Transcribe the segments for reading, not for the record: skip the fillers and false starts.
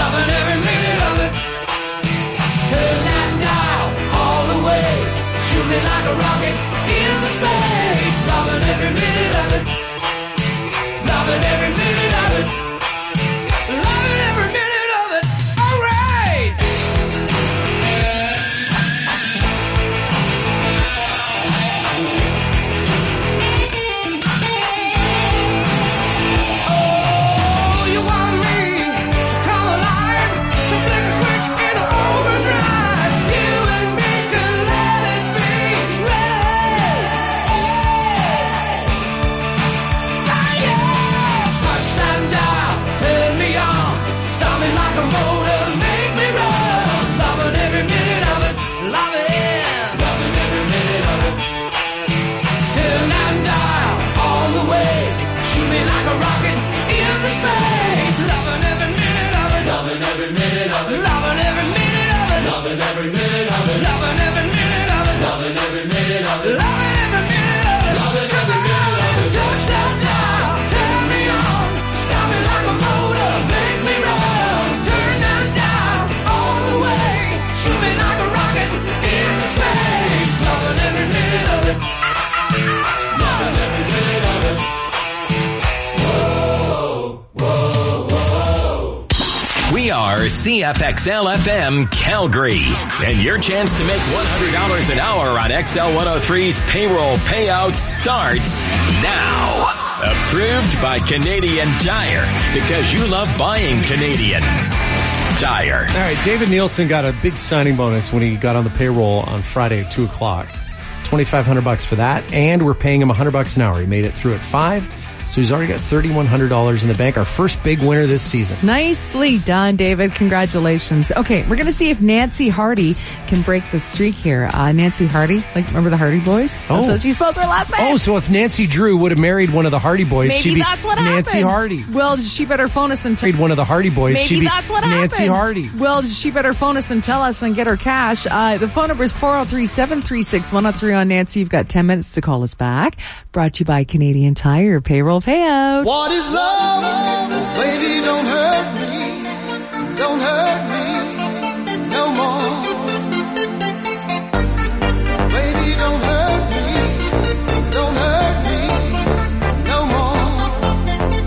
loving every minute of it. Turn that dial all the way, shoot me like a rocket into space. Loving every minute of it. Loving every minute of it. Loving every minute of it. All right. Oh, you want me to come alive, to flick a switch into overdrive. You and me can let it be right. Touchdown dial, turn me on, start me like a motor, make me run. Loving every minute of it, loving every minute of it. Turn that dial all the way, shoot me like a rocket into space. Loving every minute of it, loving every minute of it, loving every minute of it, loving every minute of it, loving every minute of it, loving every minute of it, loving every minute of it, loving every minute of it. Touchdown dial, turn me on, start me like a motor, make me run. Turn that dial all the way, shoot me like a rocket into space. Loving every minute of it, loving every minute of it. We are CFXL-FM Calgary, and your chance to make $100 an hour on XL 103's payroll payout starts now. Approved by Canadian Tire, because you love buying Canadian Tire. All right, David Nielsen got a big signing bonus when he got on the payroll on Friday at 2 o'clock. $2,500 for that, and we're paying him $100 an hour. He made it through at 5. So he's already got $3,100 in the bank. Our first big winner this season. Nicely done, David. Congratulations. Okay, we're going to see if Nancy Hardy can break the streak here. Nancy Hardy, like remember the Hardy Boys? Oh. So she spells her last name. Oh, so if Nancy Drew would have married one of the Hardy Boys, maybe she'd be that's what Nancy happened. Hardy. Well, she better phone us and tell Married one of the Hardy Boys, maybe she'd be that's what Nancy happened. Hardy. Well, she better phone us and tell us and get her cash. The phone number is 403-736-103 on Nancy. You've got 10 minutes to call us back. Brought to you by Canadian Tire Payroll Payout. What is love? Baby, don't hurt me. Don't hurt me no more. Baby, don't hurt me. Don't hurt me no more.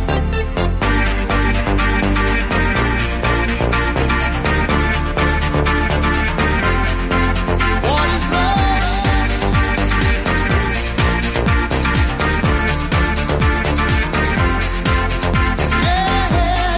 What is love? Yeah.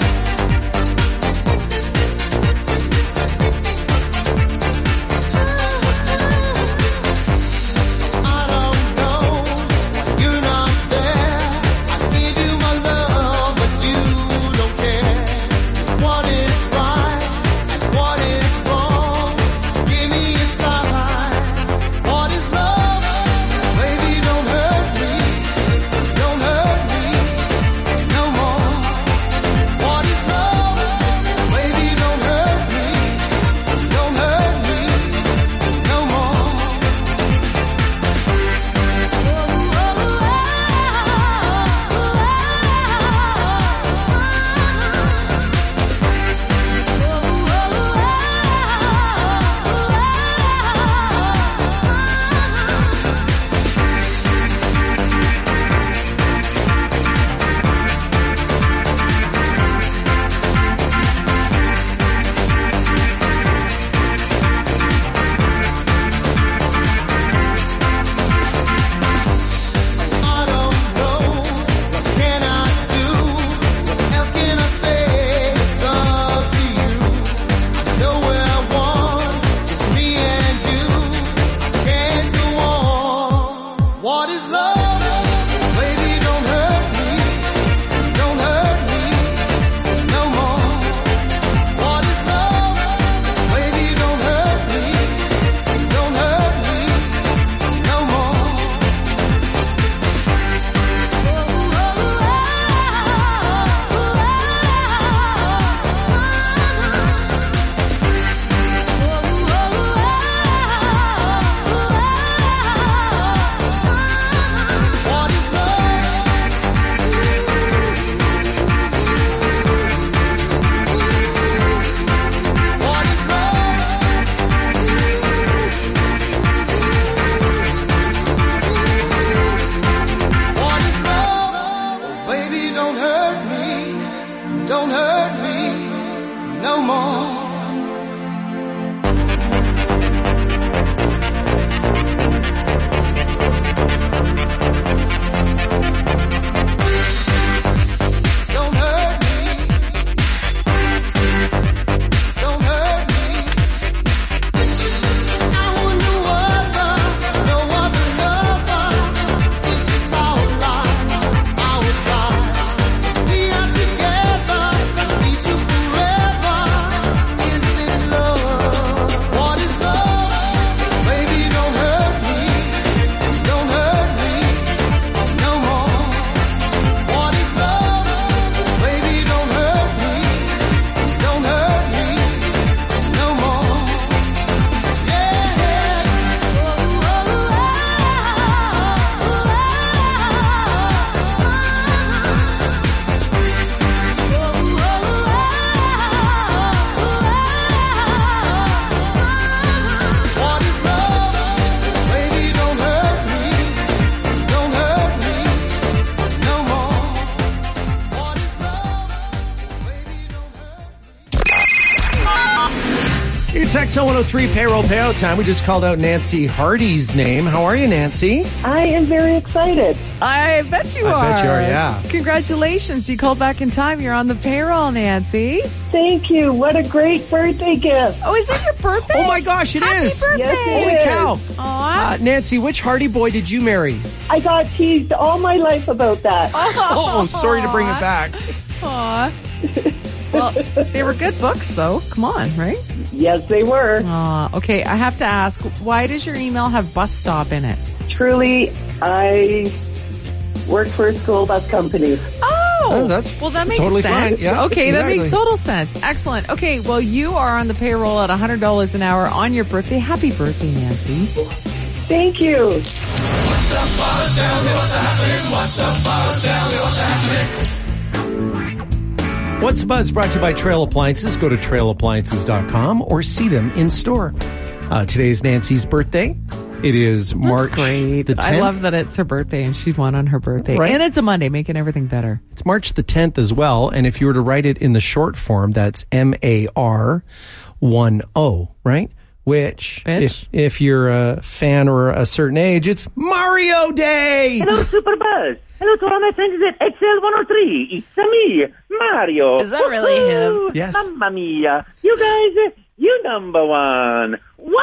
It's XL103 payroll payout time. We just called out Nancy Hardy's name. How are you, Nancy? I am very excited. I bet you are. I bet you are, yeah. Congratulations. You called back in time. You're on the payroll, Nancy. Thank you. What a great birthday gift. Oh, is it your birthday? Oh my gosh, it Happy is. birthday. Yes, it Holy is. cow. Aw. Nancy, which Hardy boy did you marry? I got teased all my life about that. Oh, sorry to bring it back. Aw. Well, they were good books, though. Come on, right? Yes, they were. Okay, I have to ask, why does your email have bus stop in it? Truly, I work for a school bus company. Oh, that's well, that makes totally sense. fine. Yeah, okay, that makes exactly. total sense. Excellent. Okay, well, you are on the payroll at $100 an hour on your birthday. Happy birthday, Nancy. Thank you. What's the Buzz brought to you by Trail Appliances. Go to trailappliances.com or see them in store. Today is Nancy's birthday. It is March Great. the 10th. I love that it's her birthday and she won on her birthday. Right. And it's a Monday, making everything better. It's March the 10th as well. And if you were to write it in the short form, that's MAR10, right? Which, if you're a fan or a certain age, it's Mario Day! Hello, Super Buzz. Hello to all my friends at XL103. It's me, Mario. Is that really him? Woohoo! Yes. Mamma mia. You guys, you number one.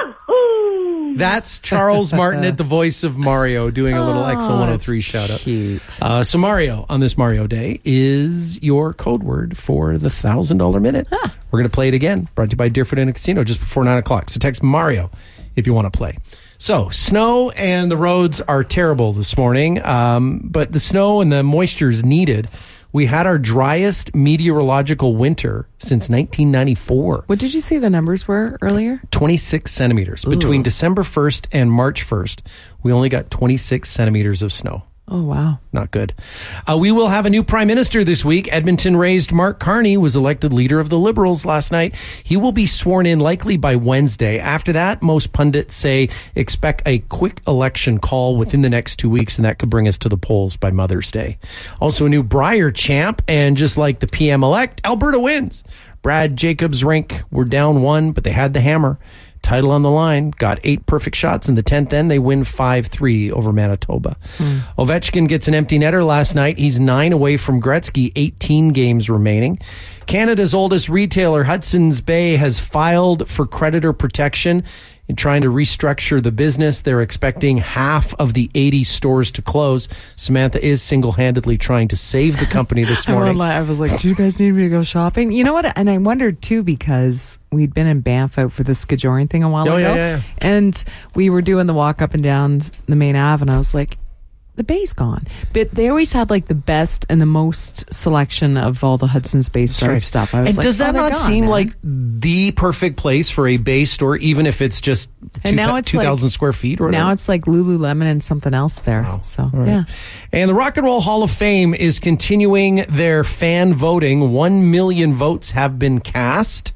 Woohoo! That's Charles Martinet, the voice of Mario, doing a little XL103 shout out. Cute. So Mario, on this Mario Day, is your code word for the $1,000 minute. We're going to play it again, brought to you by Deerfoot Inn Casino, just before 9 o'clock. So text Mario if you want to play. So, snow and the roads are terrible this morning, but the snow and the moisture is needed. We had our driest meteorological winter since 1994. What did you say the numbers were earlier? 26 centimeters. Between December 1st and March 1st, we only got 26 centimeters of snow. Oh, wow. Not good. We will have a new prime minister this week. Edmonton-raised Mark Carney was elected leader of the Liberals last night. He will be sworn in likely by Wednesday. After that, most pundits say expect a quick election call within the next 2 weeks, and that could bring us to the polls by Mother's Day. Also, a new Brier champ, and just like the PM-elect, Alberta wins. Brad Jacobs' Rink were down 1, but they had the hammer. Title on the line, got 8 perfect shots in the 10th end. They win 5-3 over Manitoba. Ovechkin gets an empty netter last night. He's 9 away from Gretzky, 18 games remaining. Canada's oldest retailer, Hudson's Bay, has filed for creditor protection in trying to restructure the business. They're expecting half of the 80 stores to close. Samantha is single-handedly trying to save the company this morning. I was like, do you guys need me to go shopping? You know what? And I wondered, too, because we'd been in Banff out for the Skidjoring thing a while ago. Yeah. And we were doing the walk up and down the main Ave, and I was like, the Bay's gone. But they always had like the best and the most selection of all the Hudson's Bay store stuff. I was and like, does that they're not gone, seem man. like the perfect place for a Bay store, even if it's just And now it's 2,000 like- square feet or whatever? Now it's like Lululemon and something else there. Wow. So, All right. yeah. And the Rock and Roll Hall of Fame is continuing their fan voting. 1 million votes have been cast.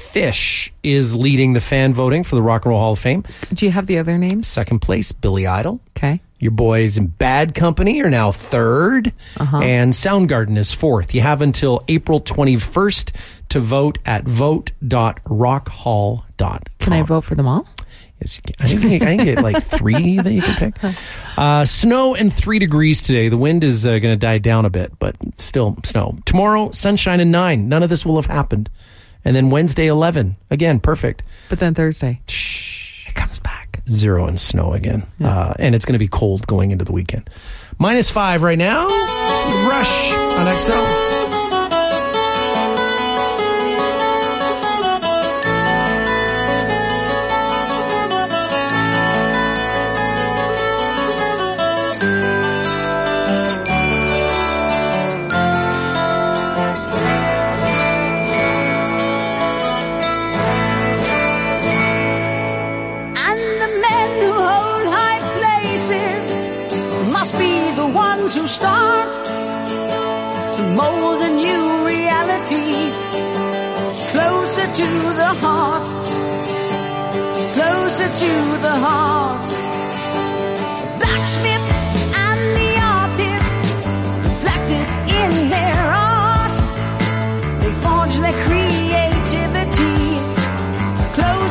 Fish is leading the fan voting for the Rock and Roll Hall of Fame. Do you have the other names? Second place, Billy Idol. Okay. Your boys in Bad Company are now third. And Soundgarden is fourth. You have until April 21st to vote at vote.rockhall.com. Can I vote for them all? Yes, you can. I can get like 3 that you can pick. Snow and 3 degrees today. The wind is going to die down a bit, but still snow. Tomorrow, sunshine and 9. None of this will have happened. And then Wednesday, 11. Again, perfect. But then Thursday. It comes back. 0 and snow again. And it's going to be cold going into the weekend. -5 right now. Rush on XL. To start to mold a new reality closer to the heart, closer to the heart. Blacksmith and the artist reflected in their art. They forged their creativity closer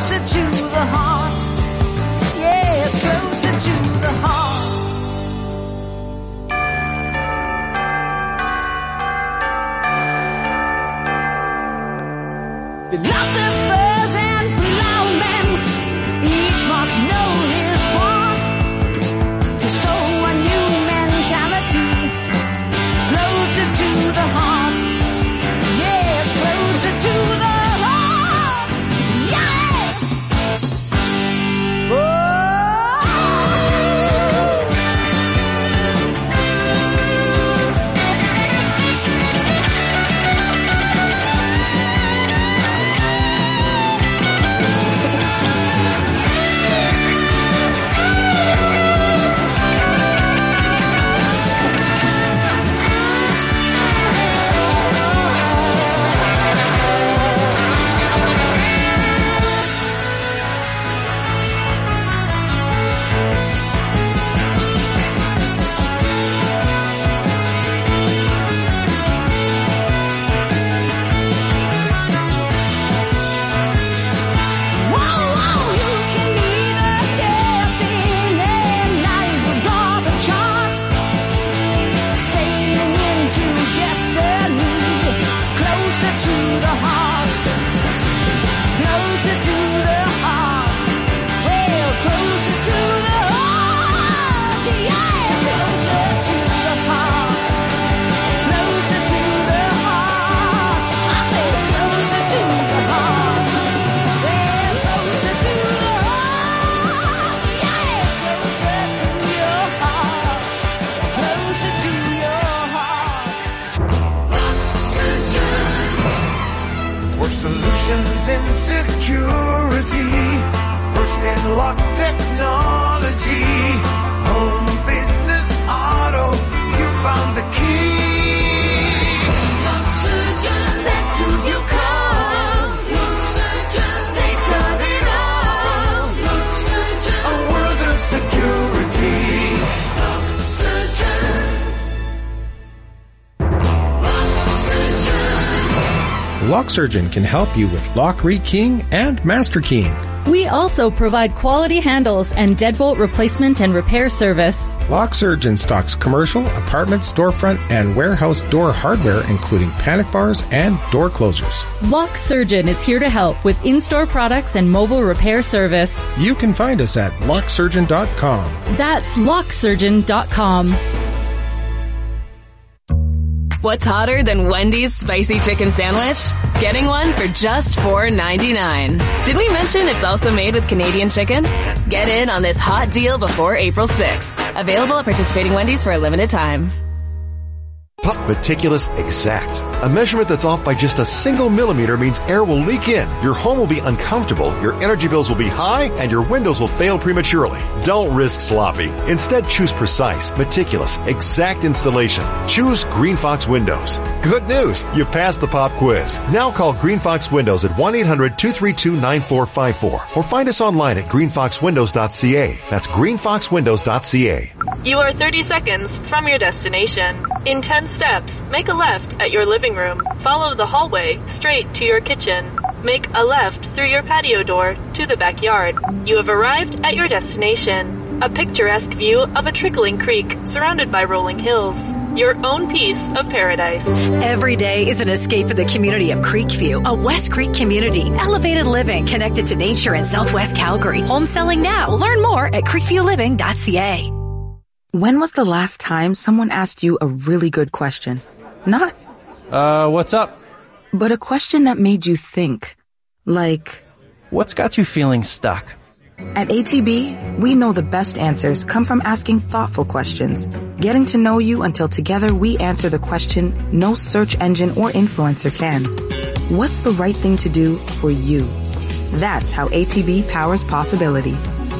closer to the heart. Well, closer to the heart. Yeah, closer to the heart. Closer to the heart. I said closer to the heart. Well, closer to the heart. Yeah, closer to your heart. Closer to your heart. For solutions in security, first in lock technology, home, business, auto, you found the key. Lock Surgeon, that's who you call. Lock Surgeon, they got it all. Lock Surgeon, a world of security. Lock Surgeon. Lock Surgeon can help you with lock rekeying and master keying. We also provide quality handles and deadbolt replacement and repair service. Lock Surgeon stocks commercial, apartment, storefront, and warehouse door hardware, including panic bars and door closers. Lock Surgeon is here to help with in-store products and mobile repair service. You can find us at locksurgeon.com. That's locksurgeon.com. What's hotter than Wendy's spicy chicken sandwich? Getting one for just $4.99. Did we mention it's also made with Canadian chicken? Get in on this hot deal before April 6th. Available at participating Wendy's for a limited time. Meticulous Exact. A measurement that's off by just a single millimeter means air will leak in, your home will be uncomfortable, your energy bills will be high, and your windows will fail prematurely. Don't risk sloppy. Instead, choose precise, meticulous, exact installation. Choose Green Fox Windows. Good news! You passed the pop quiz. Now call Green Fox Windows at 1-800-232-9454 or find us online at greenfoxwindows.ca. That's greenfoxwindows.ca. You are 30 seconds from your destination. In 10 steps, make a left at your living room. Follow the hallway straight to your kitchen. Make a left through your patio door to the backyard. You have arrived at your destination. A picturesque view of a trickling creek surrounded by rolling hills. Your own piece of paradise. Every day is an escape in the community of Creekview, a West Creek community. Elevated living connected to nature in Southwest Calgary. Home selling now. Learn more at creekviewliving.ca. When was the last time someone asked you a really good question? Not, what's up? But a question that made you think. Like, what's got you feeling stuck? At ATB, we know the best answers come from asking thoughtful questions, getting to know you until together we answer the question no search engine or influencer can. What's the right thing to do for you? That's how ATB powers possibility.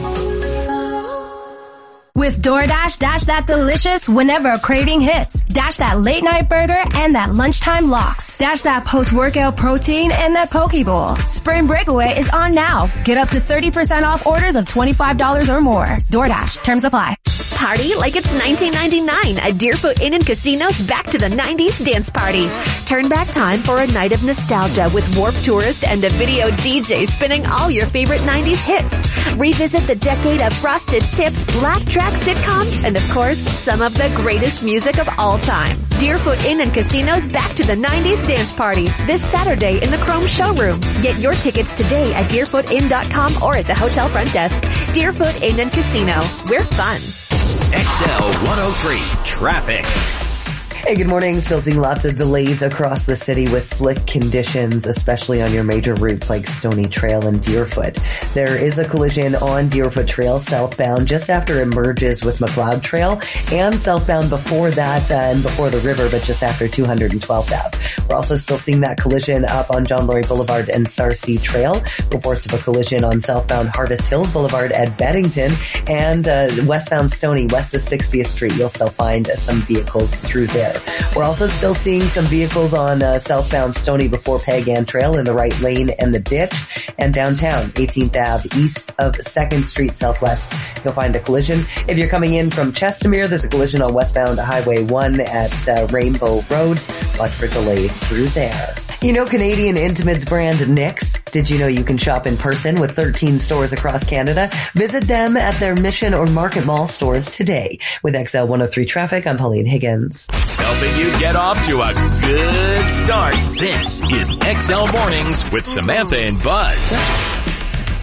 With DoorDash, dash that delicious whenever a craving hits. Dash that late night burger and that lunchtime lox. Dash that post-workout protein and that poke bowl. Spring Breakaway is on now. Get up to 30% off orders of $25 or more. DoorDash. Terms apply. Party like it's 1999 at Deerfoot Inn & Casino's Back to the 90s dance party. Turn back time for a night of nostalgia with Warped Tourist and a video DJ spinning all your favorite 90s hits. Revisit the decade of Frosted Tips, laugh track sitcoms, and of course, some of the greatest music of all time. Deerfoot Inn & Casino's Back to the 90s dance party this Saturday in the Chrome showroom. Get your tickets today at deerfootinn.com or at the hotel front desk. Deerfoot Inn & Casino. We're fun. XL 103 Traffic. Hey, good morning. Still seeing lots of delays across the city with slick conditions, especially on your major routes like Stony Trail and Deerfoot. There is a collision on Deerfoot Trail southbound just after it merges with McLeod Trail, and southbound before that and before the river, but just after 212th Ave. We're also still seeing that collision up on John Laurie Boulevard and Sarcee Trail. Reports of a collision on southbound Harvest Hills Boulevard at Beddington, and westbound Stony west of 60th Street. You'll still find some vehicles through there. We're also still seeing some vehicles on southbound Stony before Pagan Trail in the right lane and the ditch, and downtown 18th Ave east of 2nd Street Southwest. You'll find a collision. If you're coming in from Chestermere, there's a collision on westbound Highway 1 at Rainbow Road. Watch for delays through there. You know Canadian Intimates brand NYX? Did you know you can shop in person with 13 stores across Canada? Visit them at their Mission or Market Mall stores today. With XL 103 Traffic, I'm Pauline Higgins. Helping you get off to a good start. This is XL Mornings with Samantha and Buzz.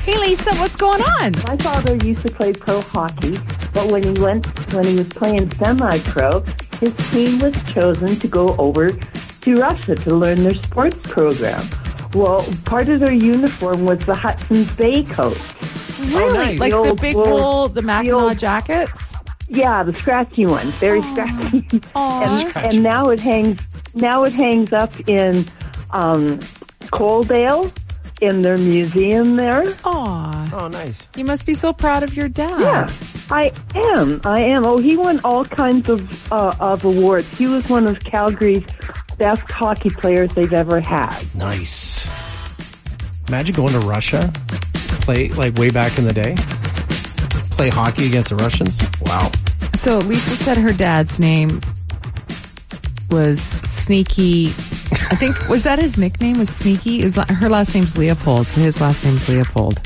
Hey, Lisa, what's going on? My father used to play pro hockey, but when he was playing semi-pro, his team was chosen to go over to Russia to learn their sports program. Well, part of their uniform was the Hudson's Bay coat. Really? nice. Like the big wool, the Mackinac jackets? Yeah, the scratchy one, very scratchy. Aw. and now it hangs up in Coaldale in their museum there. Aw. Oh, nice. You must be so proud of your dad. Yeah, I am. Oh, he won all kinds of awards. He was one of Calgary's best hockey players they've ever had. Nice. Imagine going to Russia, play like way back in the day, play hockey against the Russians. Wow. So Lisa said her dad's name was Sneaky. I think, was that his nickname? Was Sneaky? Her last name's Leopold, so his last name's Leopold.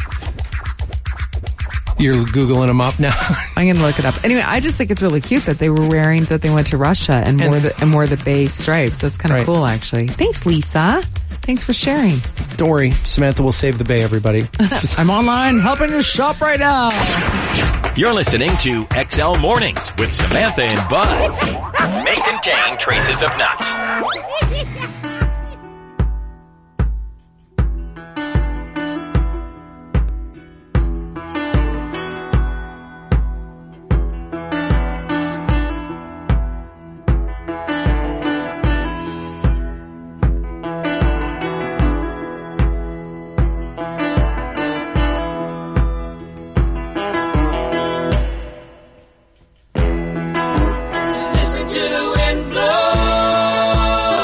You're Googling them up now? I'm going to look it up. Anyway, I just think it's really cute that they went to Russia and wore the Bay stripes. That's kind of cool, actually. Thanks, Lisa. Thanks for sharing. Don't worry. Samantha will save the Bay, everybody. I'm online helping you shop right now. You're listening to XL Mornings with Samantha and Buzz. May contain traces of nuts. Listen to the wind blow.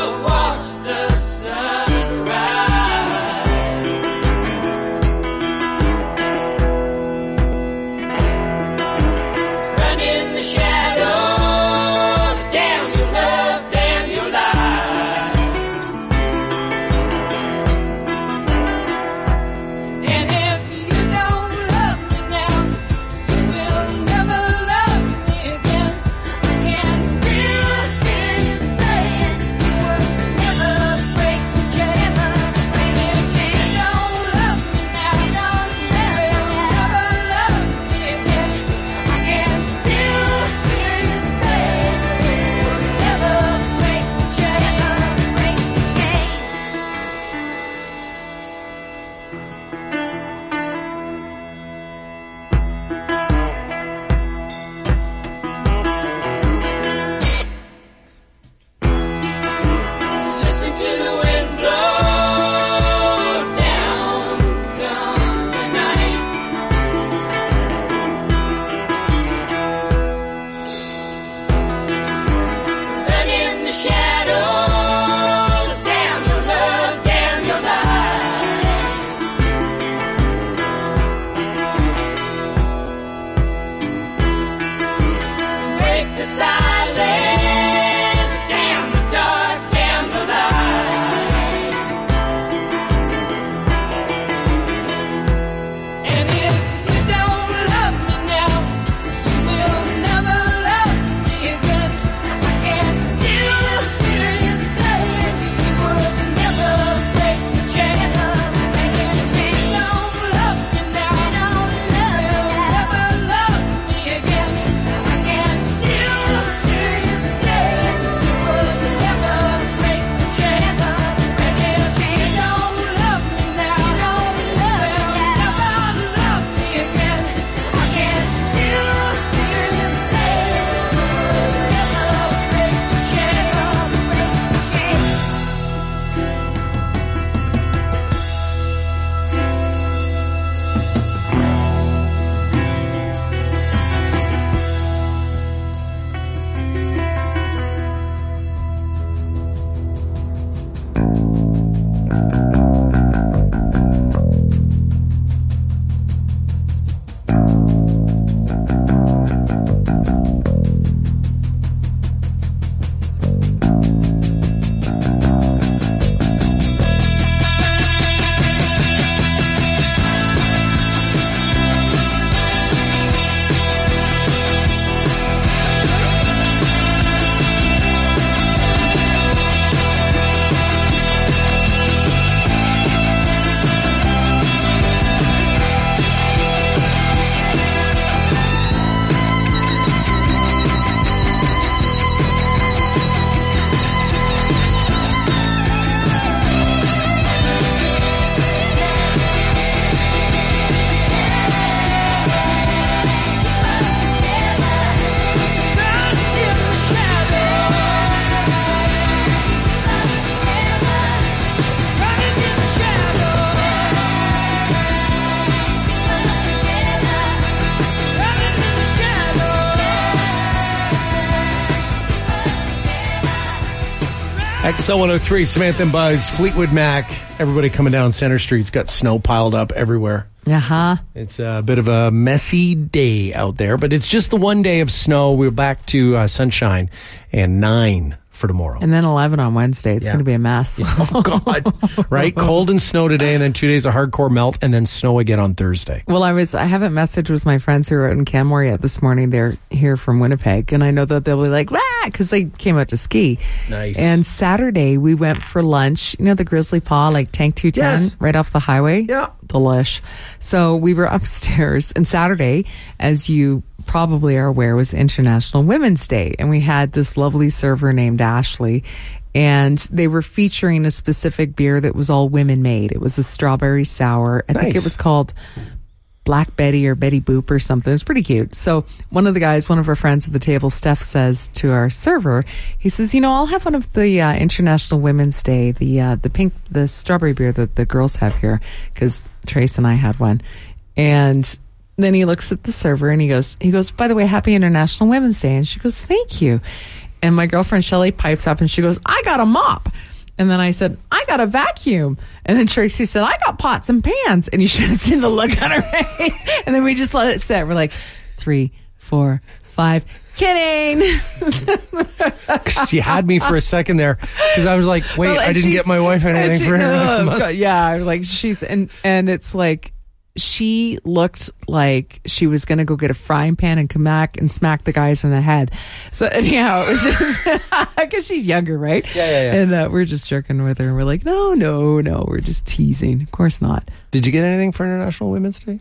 XL 103, Samantha and Buzz, Fleetwood Mac. Everybody coming down Center Street's got snow piled up everywhere. Uh-huh. It's a bit of a messy day out there, but it's just the one day of snow. We're back to sunshine and 9 for tomorrow. And then 11 on Wednesday. It's going to be a mess. Oh, God. Right? Cold and snow today, and then 2 days of hardcore melt, and then snow again on Thursday. Well, I haven't messaged with my friends who are out in Canmore yet this morning. They're here from Winnipeg, and I know that they'll be like, "Wah!" because they came out to ski. Nice. And Saturday, we went for lunch. You know, the Grizzly Paw, like Tank 210, Yes. right off the highway? Yeah. Delish. So we were upstairs, and Saturday, as you probably are aware, was International Women's Day, and we had this lovely server named Ashley, and they were featuring a specific beer that was all women made. It was a strawberry sour. I think it was called Black Betty or Betty Boop or something. It was pretty cute. So one of the guys, one of our friends at the table, Steph, says to our server, he says, I'll have one of the International Women's Day, the strawberry beer that the girls have here, because Trace and I had one. And then he looks at the server and he goes, by the way, happy International Women's Day. And she goes, thank you. And my girlfriend Shelly pipes up and she goes, I got a mop. And then I said, I got a vacuum. And then Tracy said, I got pots and pans. And you should have seen the look on her face. And then we just let it sit. We're like, 3, 4, 5. Kidding. She had me for a second there because I was like, wait, Well, I didn't get my wife anything for her. Yeah, like and it's like, she looked like she was going to go get a frying pan and come back and smack the guys in the head. So anyhow, it was just because she's younger, right? Yeah. And we're just joking with her. And we're like, no, we're just teasing. Of course not. Did you get anything for International Women's Day?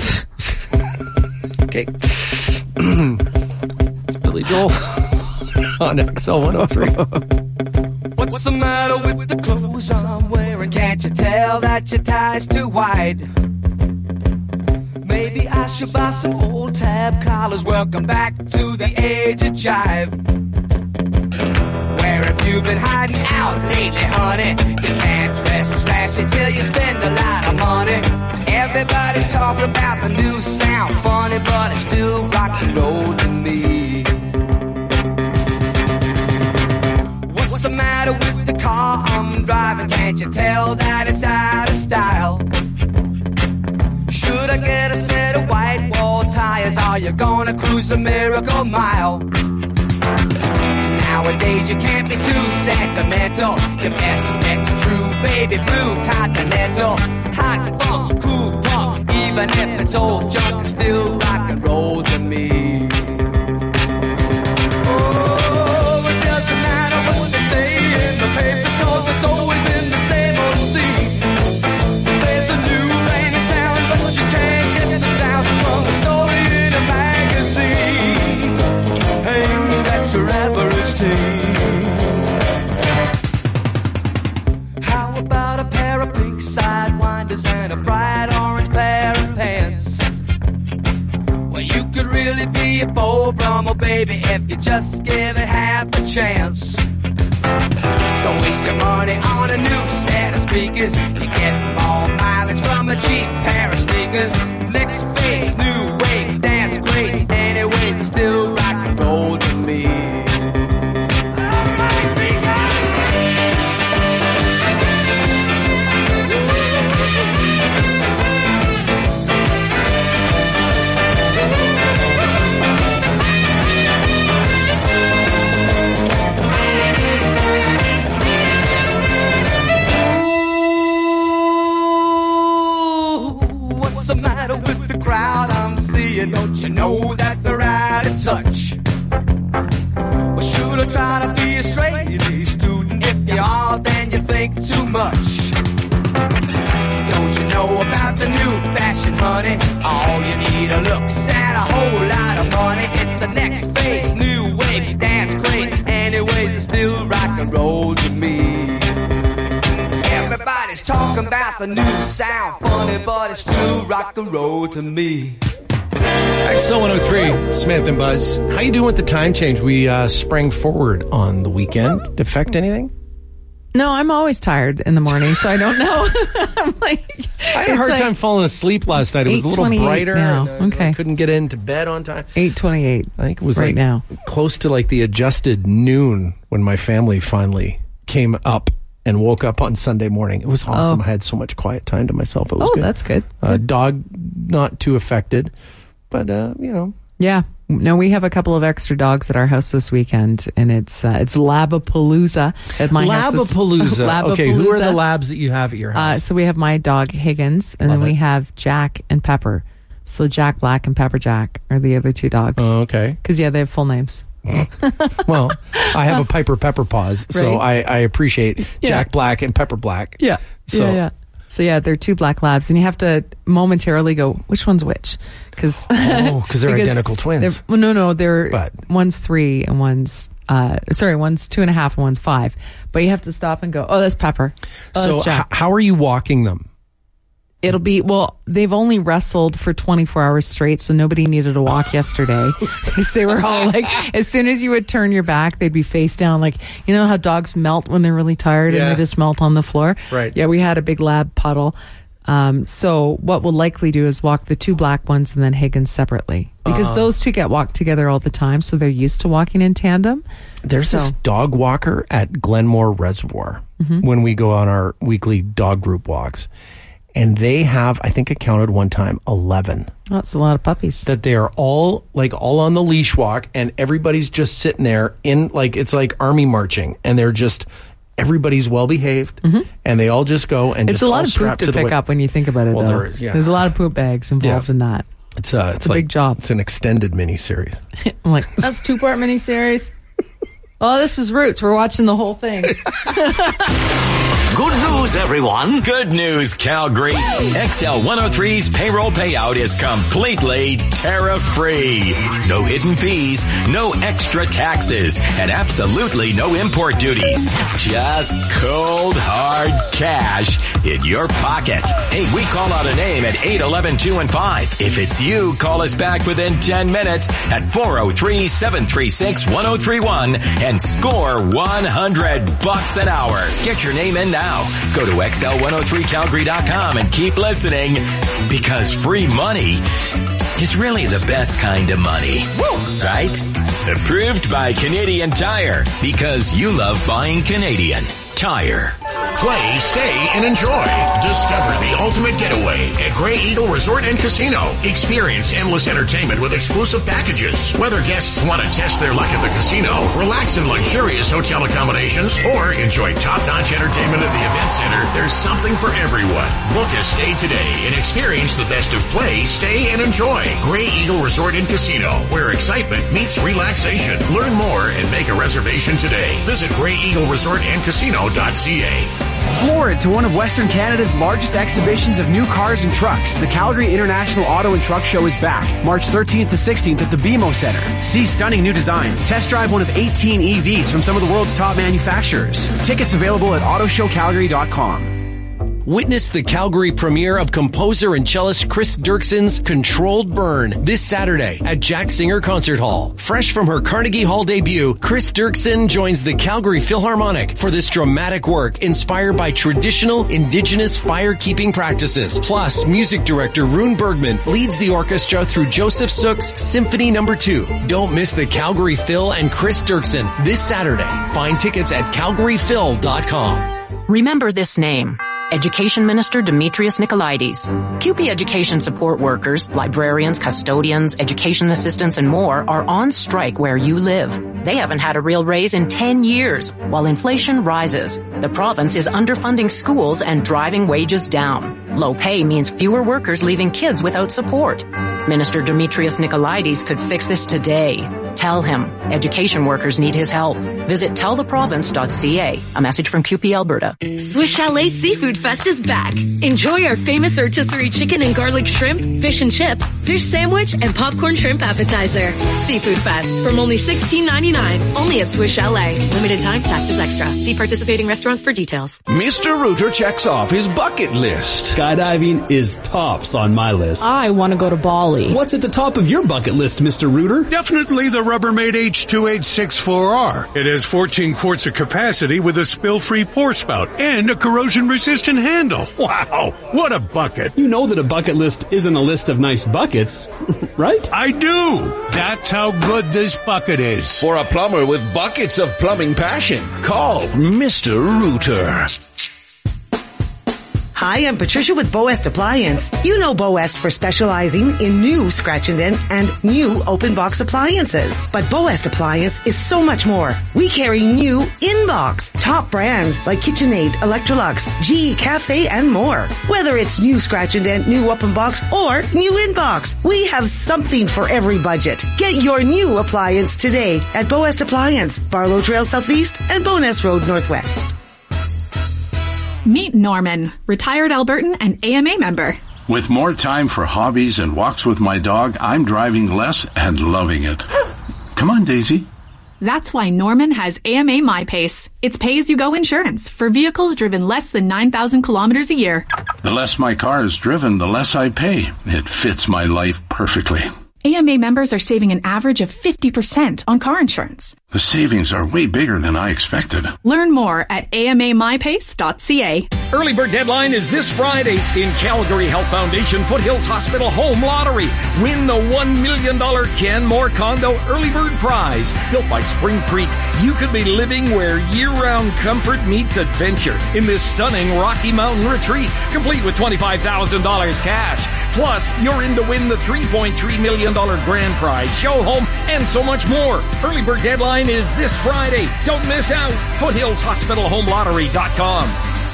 Okay. It's Billy Joel on XL 103. What's the matter with the clothes I'm wearing? Can't you tell that your tie's too wide? Maybe I should buy some old tab collars. Welcome back to the age of jive. Where have you been hiding out lately, honey? You can't dress trashy till you spend a lot of money. Everybody's talking about the new sound, funny, but it's still rock and roll to me. What's the matter with the car I'm driving? Can't you tell that it's out of style? Should I get a set of white wall tires? Are you gonna cruise the Miracle Mile? Nowadays you can't be too sentimental. Your best bet's a true baby blue Continental. Hot funk, cool punk, even if it's old junk, it's still rock and roll to me. Oh, it doesn't matter what they say in the papers, 'cause it's always been the same old scene. There's a new thing in town, but you can't get the sound from a story in a magazine. Aimed at your average teen. How about a pair of pink sidewinders and a bright orange pair of pants? Well, you could really be a Beau Brummel, baby, if you just give it half a chance. Don't waste your money on a new set of speakers. You get more mileage from a cheap pair of sneakers. Next phase, new wave, dance great. Anyways, it's still rock and roll to me. What's the matter with the crowd I'm seeing? Don't you know that they're out of touch? Well, should I try to be a straight A student? If you are, then you think too much. Don't you know about the new fashion, honey? All you need are looks and a whole lot of money. It's the next phase, new wave, dance craze. Anyways, it's still rock and roll to me. Everybody's talking about the new sound, funny, but it's still rock and roll to me. XL 103, Samantha and Buzz. How you doing with the time change? We sprang forward on the weekend. Did it affect anything? No, I'm always tired in the morning, so I don't know. I'm like, I had a hard time falling asleep last night. It was a little 8:28 brighter. now. And Okay. I couldn't get into bed on time. 8:28. I think it was right like now. close to like the adjusted noon when my family finally came up and woke up on Sunday morning. It was awesome. Oh. I had so much quiet time to myself. It was good. That's good. Dog not too affected, but Yeah. No, we have a couple of extra dogs at our house this weekend, and it's Labapalooza at my house. Labapalooza. Okay, who are the labs that you have at your house? So we have my dog Higgins, and then we have Jack and Pepper. So Jack Black and Pepper Jack are the other two dogs. Oh, okay. Because they have full names. Well, I have a Piper Pepper Paws, so Right. I appreciate Jack Black and Pepper Black. Yeah. So, So they're two black labs, and you have to momentarily go, which one's which? Because they're identical twins. One's 3 and one's 2.5 and one's 5. But you have to stop and go, oh, that's Pepper. Oh, so that's Jack. how are you walking them? It'll be, they've only wrestled for 24 hours straight, so nobody needed a walk yesterday. Because they were all like, as soon as you would turn your back, they'd be face down. Like, you know how dogs melt when they're really tired and they just melt on the floor? Right. Yeah, we had a big lab puddle. So what we'll likely do is walk the two black ones and then Higgins separately. Because those two get walked together all the time, so they're used to walking in tandem. There's this dog walker at Glenmore Reservoir when we go on our weekly dog group walks. And they have, I think I counted one time, 11. That's a lot of puppies. That they are all on the leash walk, and everybody's just sitting there it's like army marching, and they're just, everybody's well behaved, and they all just go and it's just a lot all of poop strapped to pick up when you think about it. Well, though. There's a lot of poop bags involved in that. It's a like, big job. It's an extended miniseries. I'm like, that's 2-part miniseries. Oh, this is Roots. We're watching the whole thing. Good news, everyone. Good news, Calgary. XL 103's payroll payout is completely tariff-free. No hidden fees, no extra taxes, and absolutely no import duties. Just cold, hard cash in your pocket. Hey, we call out a name at 811-215. If it's you, call us back within 10 minutes at 403-736-1031 and score $100 an hour. Get your name in now. Go to XL103Calgary.com and keep listening, because free money is really the best kind of money. Right? Approved by Canadian Tire, because you love buying Canadian Tire. Play, stay, and enjoy. Discover the ultimate getaway at Grey Eagle Resort and Casino. Experience endless entertainment with exclusive packages. Whether guests want to test their luck at the casino, relax in luxurious hotel accommodations, or enjoy top-notch entertainment at the event center, there's something for everyone. Book a stay today and experience the best of play, stay, and enjoy. Grey Eagle Resort and Casino, where excitement meets relaxation. Learn more and make a reservation today. Visit GreyEagleResortandCasino.ca. Floor to one of Western Canada's largest exhibitions of new cars and trucks. The Calgary International Auto and Truck Show is back, March 13th to 16th at the BMO Center. See stunning new designs. Test drive one of 18 EVs from some of the world's top manufacturers. Tickets available at autoshowcalgary.com. Witness the Calgary premiere of composer and cellist Chris Dirkson's Controlled Burn this Saturday at Jack Singer Concert Hall. Fresh from her Carnegie Hall debut, Chris Dirkson joins the Calgary Philharmonic for this dramatic work inspired by traditional Indigenous fire-keeping practices. Plus, music director Rune Bergman leads the orchestra through Joseph Sook's Symphony No. 2. Don't miss the Calgary Phil and Chris Dirkson this Saturday. Find tickets at calgaryphil.com. Remember this name. Education Minister Demetrius Nicolaides. CUPE education support workers, librarians, custodians, education assistants, and more are on strike where you live. They haven't had a real raise in 10 years, while inflation rises. The province is underfunding schools and driving wages down. Low pay means fewer workers leaving kids without support. Minister Demetrius Nicolaides could fix this today. Tell him. Education workers need his help. Visit telltheprovince.ca. A message from CUPE Alberta. Swiss Chalet Seafood Fest is back. Enjoy our famous rotisserie chicken and garlic shrimp, fish and chips, fish sandwich, and popcorn shrimp appetizer. Seafood Fest from only $16.99. Only at Swiss Chalet. Limited time, taxes extra. See participating restaurants for details. Mr. Rooter checks off his bucket list. Skydiving is tops on my list. I want to go to Bali. What's at the top of your bucket list, Mr. Rooter? Definitely the Rubbermaid H28664R. It has 14 quarts of capacity with a spill-free pour spout and a corrosion-resistant handle. Wow, what a bucket. You know that a bucket list isn't a list of nice buckets, right? I do. That's how good this bucket is. For a plumber with buckets of plumbing passion, call Mr. Rooter. Hi, I'm Patricia with Boest Appliance. You know Boest for specializing in new scratch and dent and new open box appliances. But Boest Appliance is so much more. We carry new in-box, top brands like KitchenAid, Electrolux, GE Cafe, and more. Whether it's new scratch and dent, new open box, or new in-box, we have something for every budget. Get your new appliance today at Boest Appliance, Barlow Trail Southeast and Bowness Road Northwest. Meet Norman, retired Albertan and AMA member. With more time for hobbies and walks with my dog, I'm driving less and loving it. Come on, Daisy. That's why Norman has AMA MyPace. It's pay-as-you-go insurance for vehicles driven less than 9,000 kilometers a year. The less my car is driven, the less I pay. It fits my life perfectly. AMA members are saving an average of 50% on car insurance. The savings are way bigger than I expected. Learn more at amamypace.ca. Early bird deadline is this Friday in Calgary Health Foundation Foothills Hospital Home Lottery. Win the $1 million Ken Moore Condo Early Bird Prize. Built by Spring Creek, you could be living where year-round comfort meets adventure in this stunning Rocky Mountain retreat, complete with $25,000 cash. Plus, you're in to win the $3.3 million grand prize, show home, and so much more. Early bird deadline is this Friday. Don't miss out. FoothillsHospitalHomeLottery.com.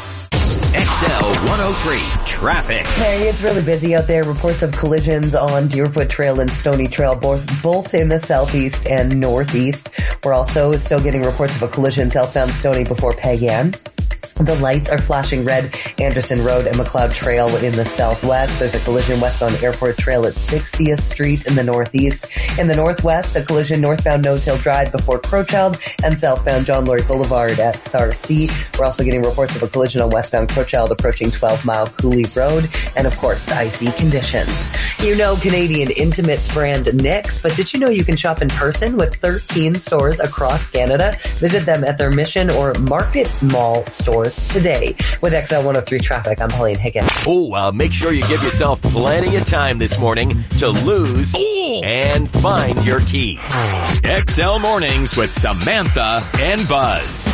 XL 103 traffic. Hey, it's really busy out there. Reports of collisions on Deerfoot Trail and Stony Trail, both in the southeast and northeast. We're also still getting reports of a collision southbound Stony before Peg Ann. The lights are flashing red, Anderson Road and McLeod Trail in the southwest. There's a collision westbound Airport Trail at 60th Street in the northeast. In the northwest, a collision northbound Nose Hill Drive before Crowchild and southbound John Laurie Boulevard at Sarcee. We're also getting reports of a collision on westbound Crowchild approaching 12 Mile Cooley Road. And of course, icy conditions. You know Canadian Intimates brand NYX, but did you know you can shop in person with 13 stores across Canada? Visit them at their Mission or Market Mall stores today. With XL 103 traffic, I'm Pauline Higgins. Make sure you give yourself plenty of time this morning to lose and find your keys. XL Mornings with Samantha and Buzz.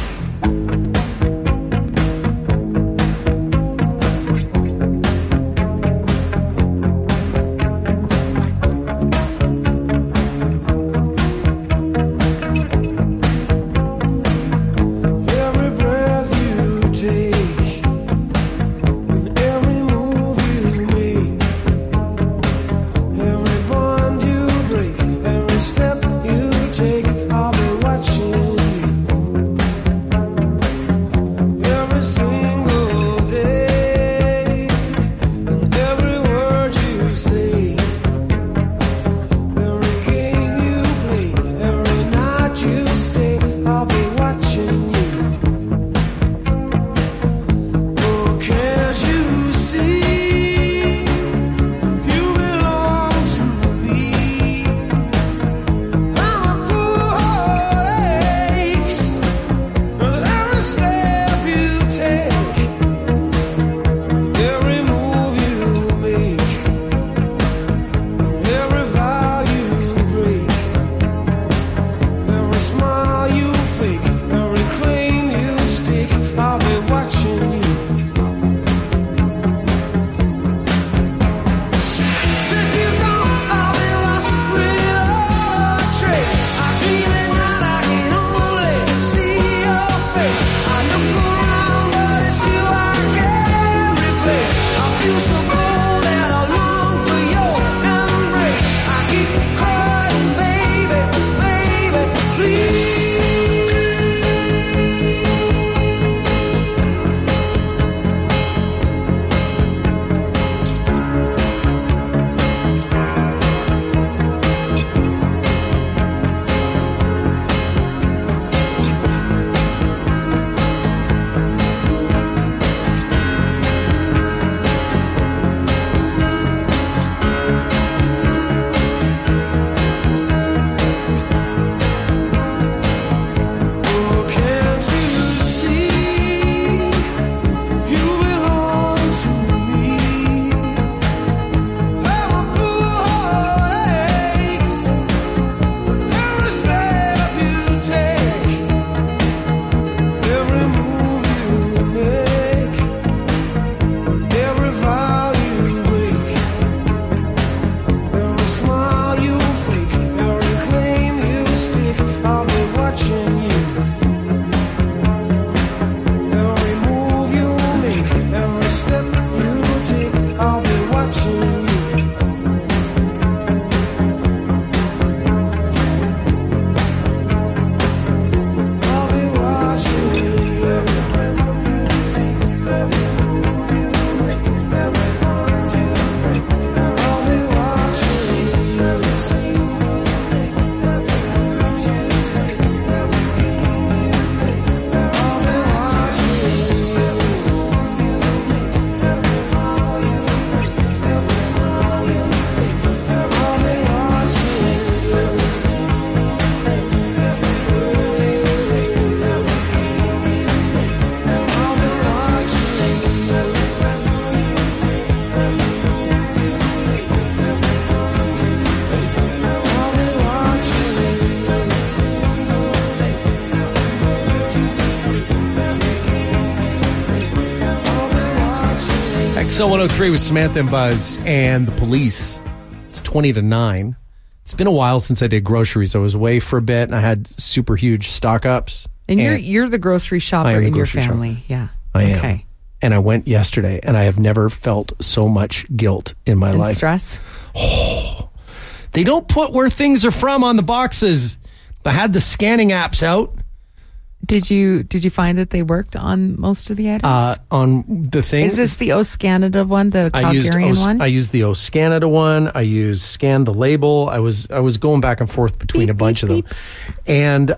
XL 103 with Samantha and Buzz and the police. It's 20 to 9. It's been a while since I did groceries. I was away for a bit and I had super huge stock ups. And you're the grocery shopper in your family. Shopper. Yeah. I am. And I went yesterday and I have never felt so much guilt in my life. Stress? Oh, they don't put where things are from on the boxes. I had the scanning apps out. Did you find that they worked on most of the items? On the thing. Is this the O'Scanada one, the Calgarian one? I used the O'Scanada one. I used Scan the Label. I was going back and forth between a bunch of them. And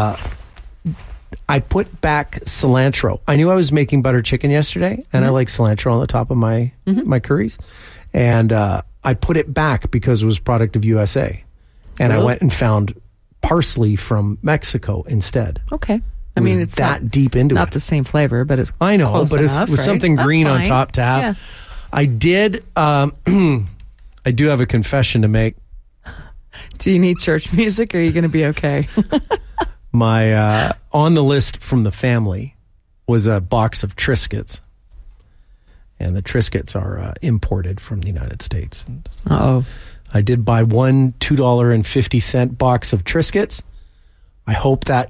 I put back cilantro. I knew I was making butter chicken yesterday, and I like cilantro on the top of my my curries. And I put it back because it was product of USA. And I went and found parsley from Mexico instead. Okay. I mean, it's that deep into not it. the same flavor, but it's I know, close but enough, it was right? something That's green fine. on top to have. Yeah. I did. I do have a confession to make. Do you need church music, or are you going to be okay? My on the list from the family was a box of Triscuits, and the Triscuits are imported from the United States. Uh-oh. I did buy one $2.50 box of Triscuits. I hope that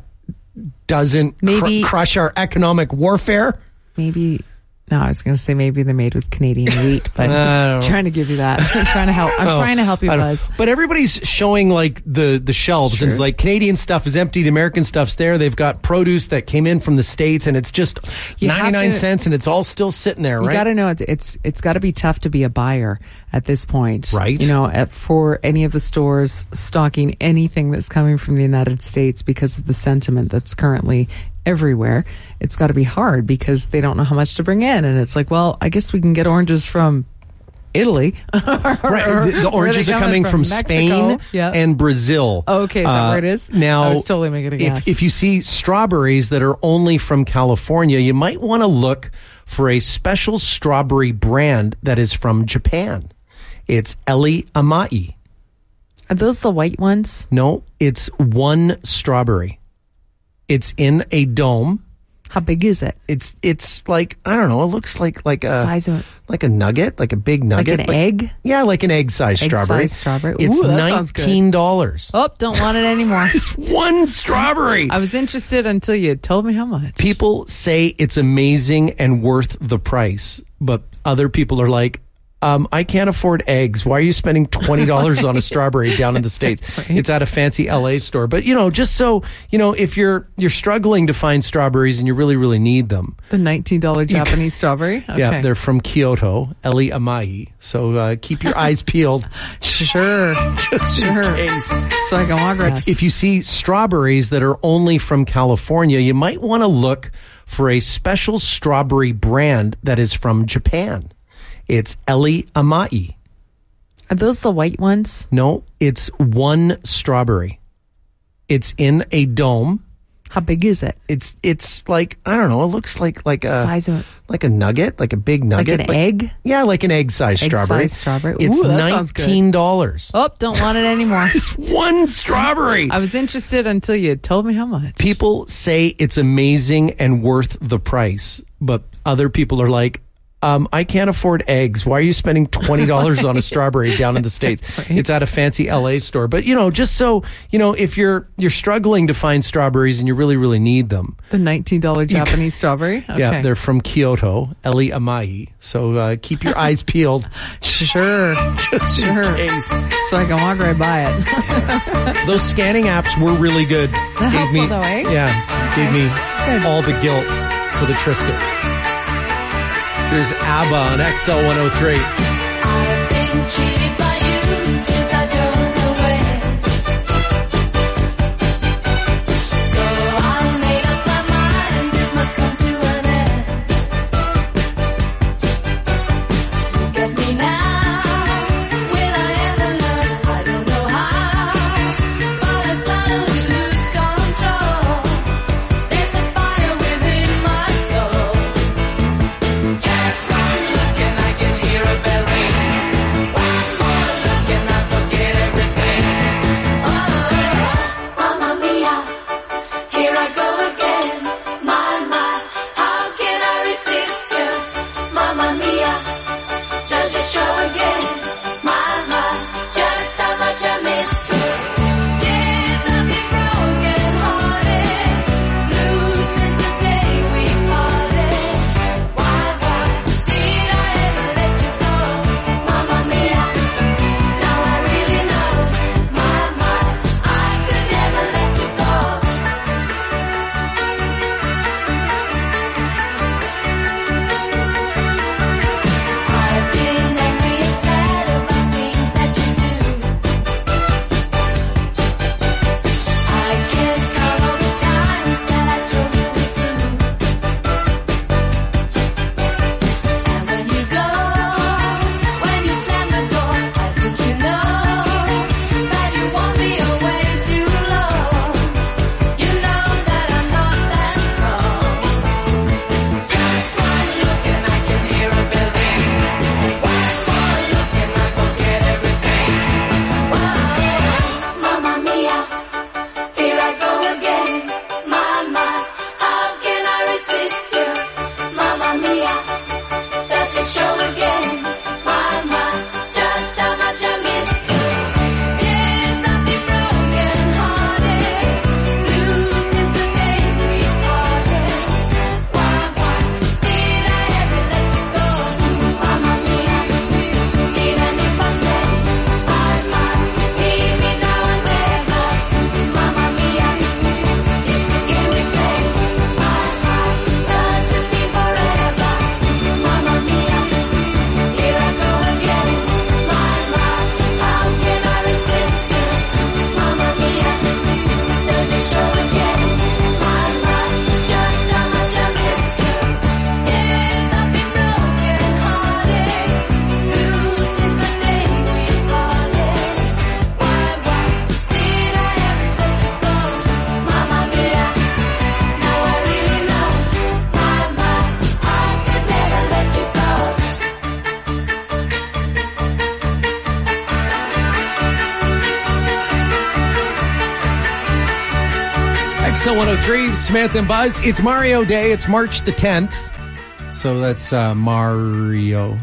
doesn't crush our economic warfare. Maybe. No, I was going to say maybe they're made with Canadian wheat, but I'm trying to give you that. I'm trying to help. I'm trying to help you, Buzz. But everybody's showing like the shelves, and it's like Canadian stuff is empty, the American stuff's there. They've got produce that came in from the States, and it's just 99 cents, and it's all still sitting there. You right? got to know it's got to be tough to be a buyer at this point, right? You know, for any of the stores stocking anything that's coming from the United States because of the sentiment that's currently everywhere. It's got to be hard because they don't know how much to bring in, and it's like, well, I guess we can get oranges from Italy. Right, the oranges are coming from Spain and Brazil. Oh, okay, is that where it is? Now, I was totally making a guess. If you see strawberries that are only from California, you might want to look for a special strawberry brand that is from Japan. It's Eli Amai. Are those the white ones? No, it's one strawberry. It's in a dome. How big is it? It's like, I don't know, it looks like a size of like a nugget, like a big nugget. Like an egg? Yeah, like an egg-sized strawberry. Egg-sized strawberry. It's Ooh, that sounds good. $19. Oh, don't want it anymore. It's one strawberry. I was interested until you told me how much. People say it's amazing and worth the price, but other people are like, I can't afford eggs. Why are you spending $20 on a strawberry down in the States? Right. It's at a fancy LA store. But, you know, just so, you know, if you're struggling to find strawberries and you really, really need them. The $19 Japanese strawberry? Okay. Yeah, they're from Kyoto, Eli Amai. So keep your eyes peeled. Sure. Just in case. So I can walk around. If you see strawberries that are only from California, you might want to look for a special strawberry brand that is from Japan. It's Eli Amai. Are those the white ones? No, it's one strawberry. It's in a dome. How big is it? It's like, I don't know, it looks like a size of like a nugget, like a big nugget. Like an egg? Yeah, like an egg-sized strawberry. Egg-sized strawberry. It's Ooh, that sounds good. $19. Oh, don't want it anymore. It's one strawberry. I was interested until you told me how much. People say it's amazing and worth the price, but other people are like, I can't afford eggs. Why are you spending $20 on a strawberry down in the States? Right. It's at a fancy LA store. But, you know, just so, you know, if you're struggling to find strawberries and you really, really need them. The $19 Japanese strawberry? Okay. Yeah, they're from Kyoto, Eli Amai. So keep your eyes peeled. Sure. Just in case. So I can walk right by it. Those scanning apps were really good. Gave me, though, eh? Yeah, gave me all the guilt for the Triscuit. Here's ABBA on XL 103. I've been cheated by you since I don't know when. So I made up my mind it must come to an end. Look at me now. Will I ever learn? I don't know how. But I suddenly lose control. There's a fire within my soul. Just one look and I can hear a bell ring. XL 103, Samantha and Buzz. It's Mario Day. It's March the 10th. So that's Mario.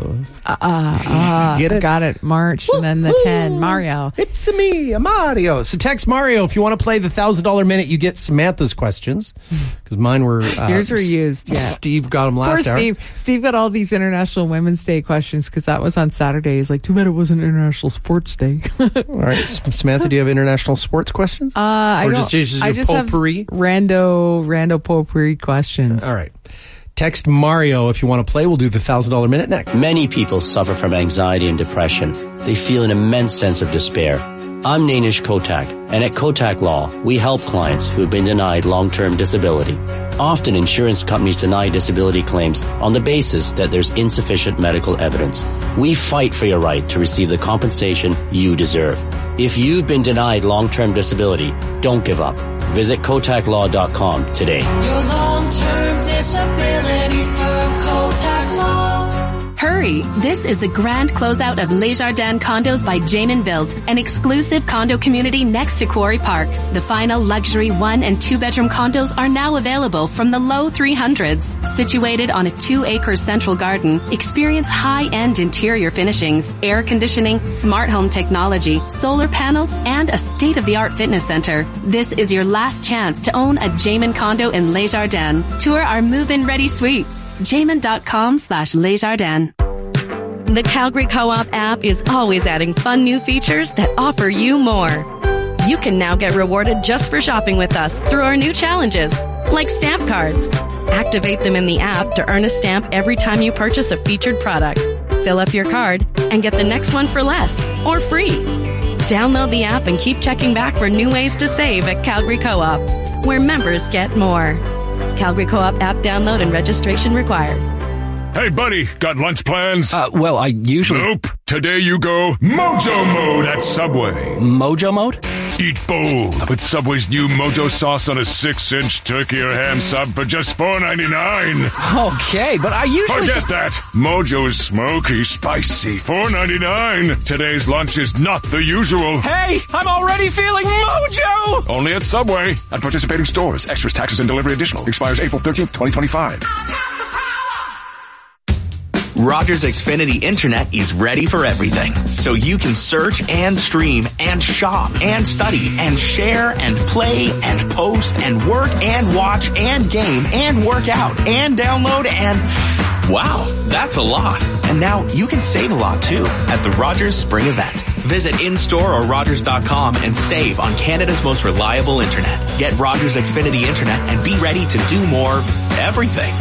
Get it? Got it. March and then the 10. Mario. It's me, Mario. So text Mario if you want to play the $1,000 minute. You get Samantha's questions because mine were yours were used. Yeah, Steve got them last hour. Poor Steve got all these International Women's Day questions because that was on Saturday. He's like, too bad it wasn't International Sports Day. All right, Samantha, do you have international sports questions? I just potpourri? have rando potpourri questions. All right. Text Mario if you want to play. We'll do the $1,000 minute next. Many people suffer from anxiety and depression. They feel an immense sense of despair. I'm Nainish Kotak, and at Kotak Law, we help clients who have been denied long-term disability. Often insurance companies deny disability claims on the basis that there's insufficient medical evidence. We fight for your right to receive the compensation you deserve. If you've been denied long-term disability, don't give up. Visit KotakLaw.com today. Your long-term disability firm, Kotak Law. Hurry! This is the grand closeout of Les Jardins Condos by Jamin Built, an exclusive condo community next to Quarry Park. The final luxury 1 and 2 bedroom condos are now available from the low 300s. Situated on a 2-acre central garden, experience high-end interior finishings, air conditioning, smart home technology, solar panels, and a state-of-the-art fitness center. This is your last chance to own a Jamin condo in Les Jardins. Tour our move-in ready suites. Jamin.com/Les Jardins. The Calgary Co-op app is always adding fun new features that offer you more. You can now get rewarded just for shopping with us through our new challenges, like stamp cards. Activate them in the app to earn a stamp every time you purchase a featured product. Fill up your card and get the next one for less or free. Download the app and keep checking back for new ways to save at Calgary Co-op, where members get more. Calgary Co-op app download and registration required. Hey, buddy, got lunch plans? Well, I usually... Nope. Today you go Mojo Mode at Subway. Mojo Mode? Eat bold with Subway's new Mojo sauce on a 6-inch turkey or ham sub for just $4.99. Okay, but I usually... Forget that. Mojo's smoky, spicy, $4.99. Today's lunch is not the usual. Hey, I'm already feeling Mojo! Only at Subway. At participating stores. Extras, taxes, and delivery additional. Expires April 13th, 2025. Rogers Xfinity Internet is ready for everything, so you can search and stream and shop and study and share and play and post and work and watch and game and work out and download and... Wow, that's a lot. And now you can save a lot too at the Rogers Spring Event. Visit in-store or Rogers.com and save on Canada's most reliable internet. Get Rogers Xfinity Internet and be ready to do more everything.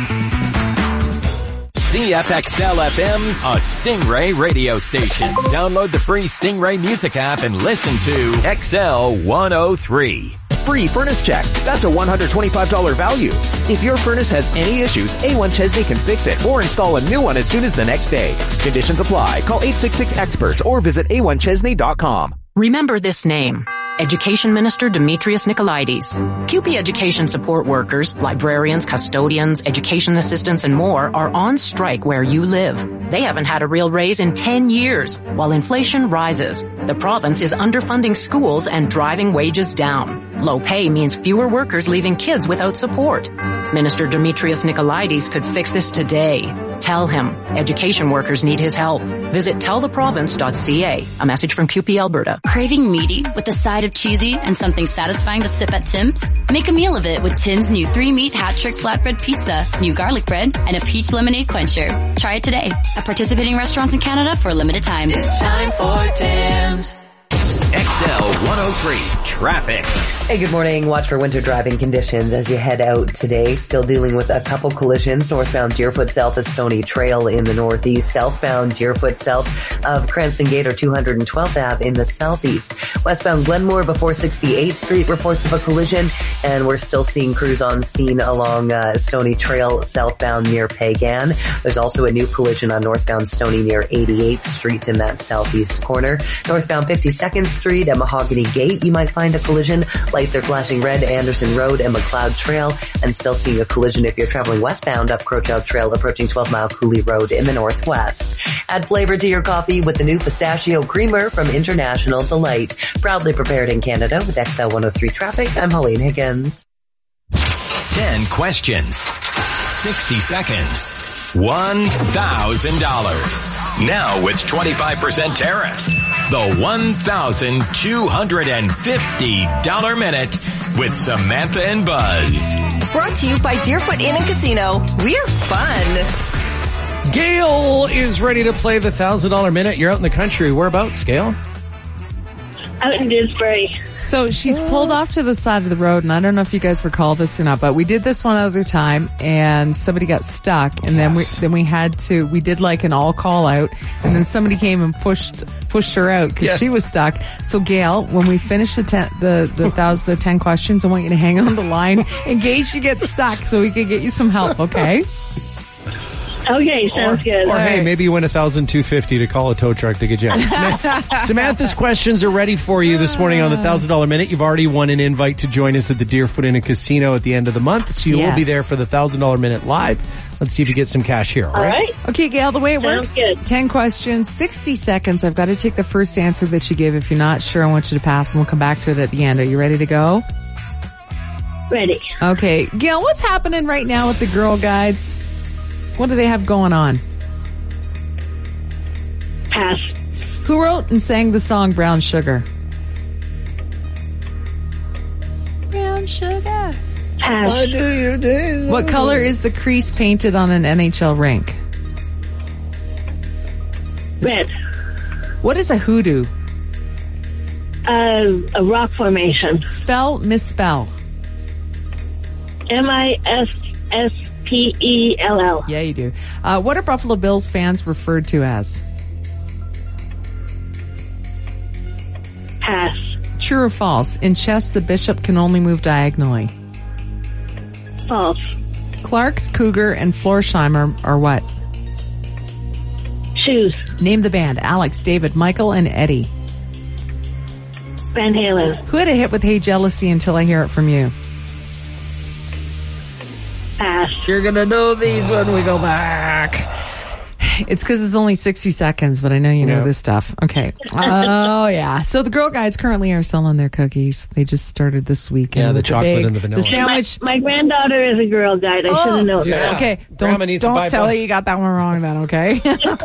CFXL FM, a Stingray radio station. Download the free Stingray music app and listen to XL 103. Free furnace check. That's a $125 value. If your furnace has any issues, A1 Chesney can fix it or install a new one as soon as the next day. Conditions apply. Call 866-EXPERTS or visit a1chesney.com. Remember this name. Education Minister Demetrius Nicolaides. CUPE education support workers, librarians, custodians, education assistants, and more are on strike where you live. They haven't had a real raise in 10 years, while inflation rises. The province is underfunding schools and driving wages down. Low pay means fewer workers leaving kids without support. Minister Demetrius Nicolaides could fix this today. Tell him. Education workers need his help. Visit telltheprovince.ca. A message from CUPE Alberta. Craving meaty with a side of cheesy and something satisfying to sip at Tim's? Make a meal of it with Tim's new 3-meat hat-trick flatbread pizza, new garlic bread, and a peach lemonade quencher. Try it today at participating restaurants in Canada for a limited time. It's time for Tim's. XL 103 traffic. Hey, good morning. Watch for winter driving conditions as you head out today. Still dealing with a couple collisions. Northbound Deerfoot south of Stony Trail in the northeast. Southbound Deerfoot south of Cranston Gate or 212th Ave in the southeast. Westbound Glenmore before 68th Street reports of a collision, and we're still seeing crews on scene along Stony Trail southbound near Pagan. There's also a new collision on northbound Stony near 88th Street in that southeast corner. Northbound 52nd Street at Mahogany Gate, you might find a collision. Lights are flashing red, Anderson Road and McLeod Trail, and still seeing a collision if you're traveling westbound up Crowchild Trail approaching 12 Mile Cooley Road in the northwest. Add flavor to your coffee with the new pistachio creamer from International Delight. Proudly prepared in Canada with XL 103 traffic. I'm Helene Higgins. 10 questions. 60 seconds. $1,000. Now with 25% tariffs. The $1,250 minute with Samantha and Buzz. Brought to you by Deerfoot Inn and Casino. We're fun. Gail is ready to play the $1,000 minute. You're out in the country. Whereabouts, Gail? Out in Dewsbury. So she's pulled off to the side of the road, and I don't know if you guys recall this or not, but we did this one other time, and somebody got stuck, and then we did like an all call out, and then somebody came and pushed her out because she was stuck. So Gail, when we finish the 10 questions, I want you to hang on the line in case you get stuck, so we can get you some help. Okay. Okay, sounds good. Or hey, maybe you win $1,250 to call a tow truck to get you out. Samantha's questions are ready for you this morning on the $1,000 minute. You've already won an invite to join us at the Deerfoot Inn and Casino at the end of the month, so you will be there for the $1,000 minute live. Let's see if you get some cash here. All right? Okay, Gail, the way it works, 10 questions, 60 seconds. I've got to take the first answer that you give. If you're not sure, I want you to pass, and we'll come back to it at the end. Are you ready to go? Ready. Okay. Gail, what's happening right now with the Girl Guides? What do they have going on? Pass. Who wrote and sang the song Brown Sugar? Brown Sugar. Pass. Why do you do? What color is the crease painted on an NHL rink? Red. What is a hoodoo? A rock formation. Misspell. MISSPELL. Yeah, you do. What are Buffalo Bills fans referred to as? Pass. True or false? In chess, the bishop can only move diagonally. False. Clark's, Cougar, and Florsheimer are what? Shoes. Name the band. Alex, David, Michael, and Eddie. Van Halen. Who had a hit with Hey Jealousy Until I Hear It From You? Pass. You're going to know these when we go back. It's because it's only 60 seconds, but I know you know this stuff. Okay. Oh, yeah. So the Girl Guides currently are selling their cookies. They just started this weekend. Yeah, the chocolate and the vanilla. The sandwich. My granddaughter is a Girl Guide. I should have known that. Okay. Don't tell her you got that one wrong then, okay?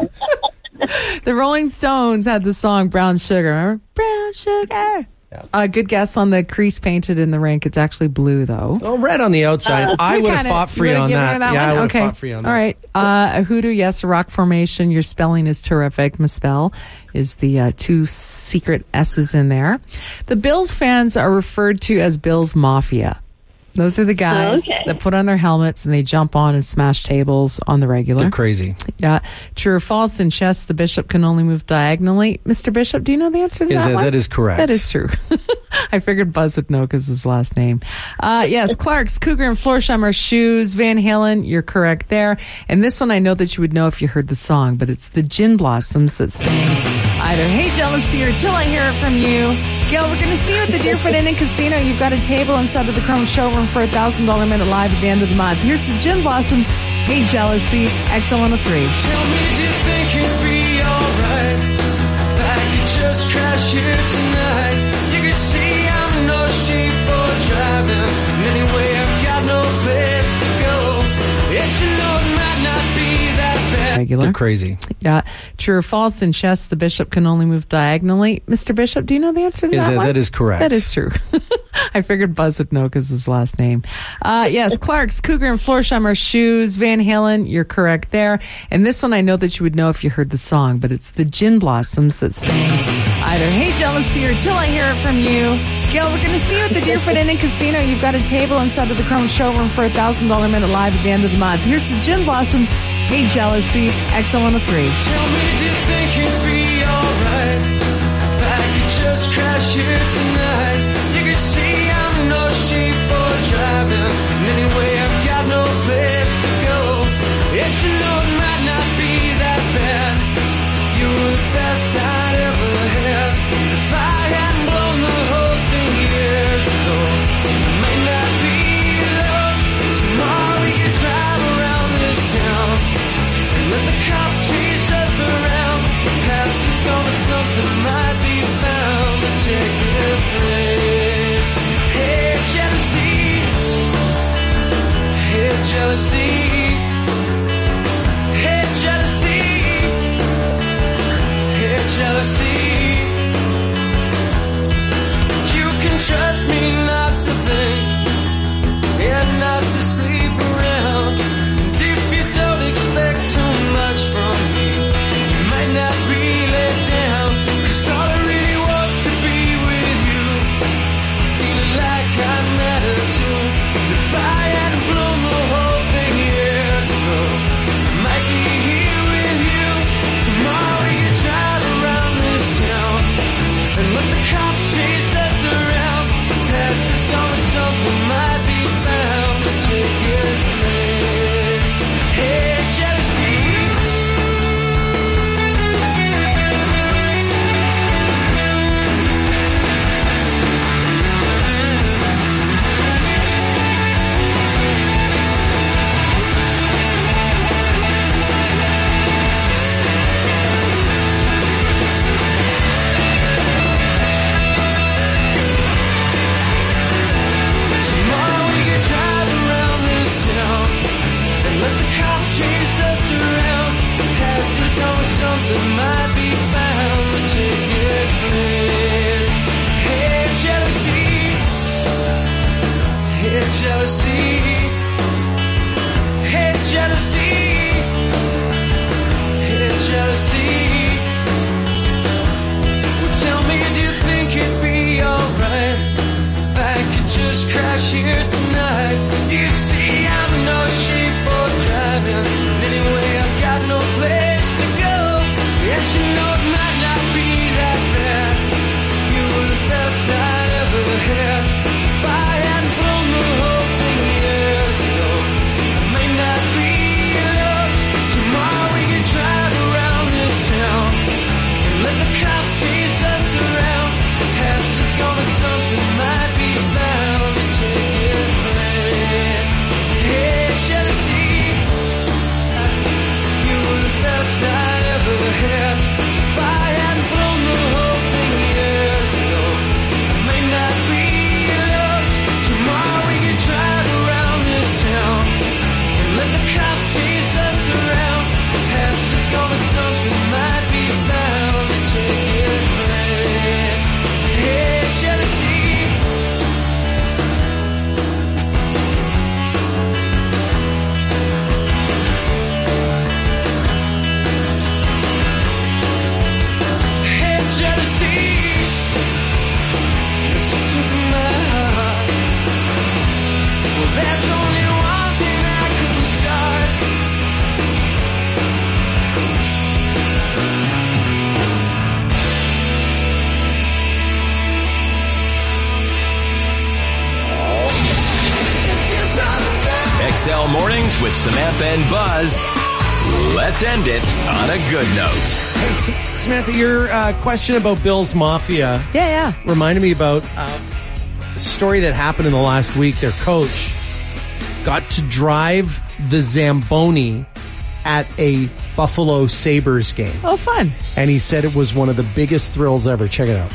The Rolling Stones had the song Brown Sugar. Remember? Brown Sugar. Yeah. Good guess on the crease painted in the rink. It's actually blue, though. Oh, red on the outside. I would have fought for you on that. Yeah, I would have fought for you on that. All right. A hoodoo, yes. A rock formation. Your spelling is terrific. Misspell is the two secret S's in there. The Bills fans are referred to as Bills Mafia. Those are the guys that put on their helmets and they jump on and smash tables on the regular. They're crazy. Yeah. True or false? In chess, the bishop can only move diagonally. Mr. Bishop, do you know the answer to that one? That is correct. That is true. I figured Buzz would know because his last name. Yes, Clark's, Cougar, and Florsheimer shoes. Van Halen, you're correct there. And this one I know that you would know if you heard the song, but it's the Gin Blossoms that sing either Hey Jealousy or Till I Hear It From You. Gail, we're going to see you at the Deerfoot Inn and Casino. You've got a table inside of the Chrome Showroom for a $1,000 minute live at the end of the month. Here's the Gin Blossoms, Hey Jealousy, XL 103. Tell me, do you think it'd be alright if I could just crash here tonight? You can see I'm no sheep for driving, and anyway I've got no place to go. It's you know it might not be that bad. Regular. They're crazy. Yeah. True or false? In chess, the bishop can only move diagonally. Mr. Bishop, do you know the answer to that one? That is correct. That is true. I figured Buzz would know because his last name. Yes, Clark's, Cougar, and Florsheimer shoes. Van Halen, you're correct there. And this one I know that you would know if you heard the song, but it's the Gin Blossoms that sing either Hey Jealousy or Till I Hear It From You. Gail, we're going to see you at the Deerfoot Inn and Casino. You've got a table inside of the Chrome Showroom for a $1,000 minute live at the end of the month. Here's the Gin Blossoms, Hey Jealousy, XL 103. Tell me, do you think it'd be alright if I could just crash here tonight? You can see I'm no sheep for driving, and anyway I've got no place to go. It's you know it might not be that bad. You were the best I'd ever had. If I hadn't blown the whole thing years ago, it might not be love. Tomorrow we could drive around this town and let the cop chase us around. jealousy. Hate jealousy. Hate jealousy. You can trust me not to think and not to sleep around. And if you don't expect too much from me, you might not be let down. 'Cause all I really want to be with you, feeling like I matter too. If I hadn't blown the whole thing years ago, I might be here with you. Tomorrow you drive around this town and let the cops chase us around. Past is gonna something might be found to take its place. Hey, jealousy. Tomorrow we can drive around this town and let the cops chase us around. Past is gonna something might be found to take its place. Hey, jealousy. Hey, jealousy. Hey, jealousy. Hey, jealousy. Well, tell me, do you think it'd be alright if I could just crash here tonight? You'd see I'm in no shape for driving. Anyway, I've got no place to go. Yet you know it might not be that bad. You were the best I'd ever had. If I hadn't blown the whole thing years ago, I may not be in love. Tomorrow we can drive around this town and let the cops chase us around. Past is gonna something might be found to take its place. Hey, jealousy. You were the best I'd ever had. If I hadn't blown the whole thing years ago, I may not be in love. Tomorrow we can drive around this town and let the cops chase us around. Past is gonna something might be found to take its place. Hey, jealousy. Hey, jealousy. Listen to my heart. Well, there's only one thing I could start. XL Mornings with Samantha and Buzz. Let's end it on a good note. Hey, Samantha, your question about Bill's Mafia Yeah. reminded me about a story that happened in the last week. Their coach got to drive the Zamboni at a Buffalo Sabres game. Oh, fun. And he said it was one of the biggest thrills ever. Check it out.